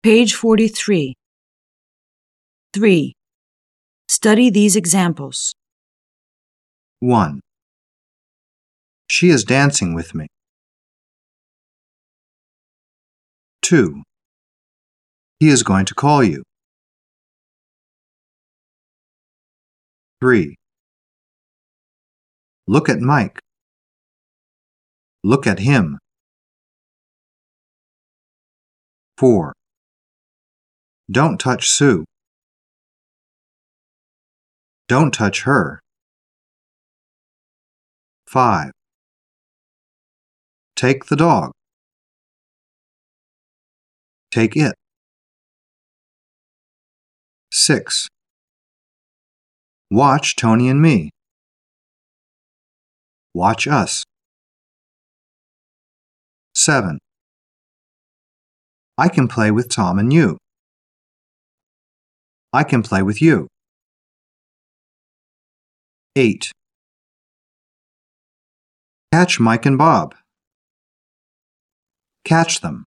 Page 43. 3. Study these examples. 1. She is dancing with me. 2. He is going to call you. 3. Look at Mike. Look at him. 4. Don't touch Sue. Don't touch her. 5. Take the dog. Take it. 6. Watch Tony and me. Watch us. 7. I can play with Tom and you. I can play with you. 8. Catch Mike and Bob. Catch them.